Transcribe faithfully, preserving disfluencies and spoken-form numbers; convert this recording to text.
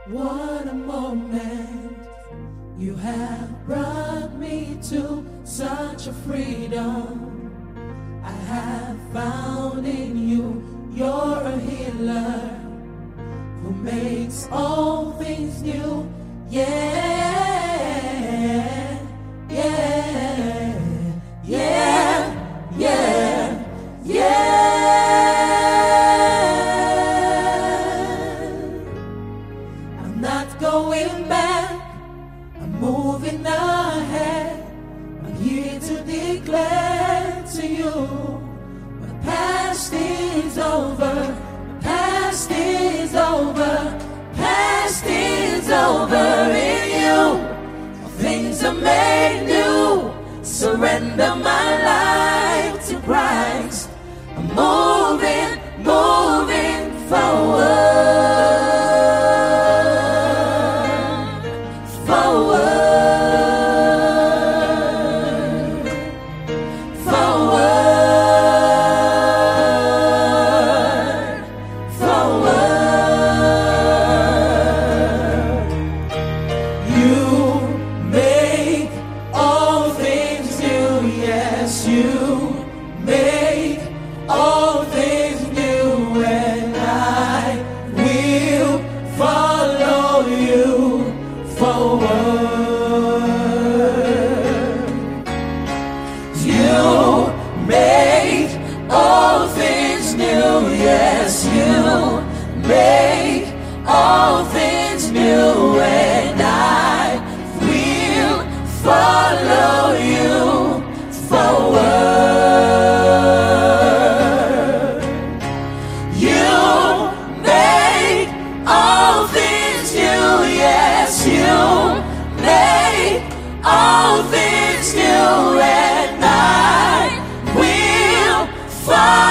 What a moment you have brought me to, such a freedom I have found in you. You're a healer who makes all things new. Yeah, yeah, yeah, yeah, yeah. I'm not going back, I'm moving ahead. I'm here to declare to you, my past is over, my past is over, past is over in you. Things are made new. Surrender my life to Christ. I'm moving, moving forward, forward, forward, forward. You make all things new, yes, you make all things new, and I will follow you forward. You make all things new, yes, you make all things new, and I will follow you forward. You make all things new, yes, you make all things new, and I will follow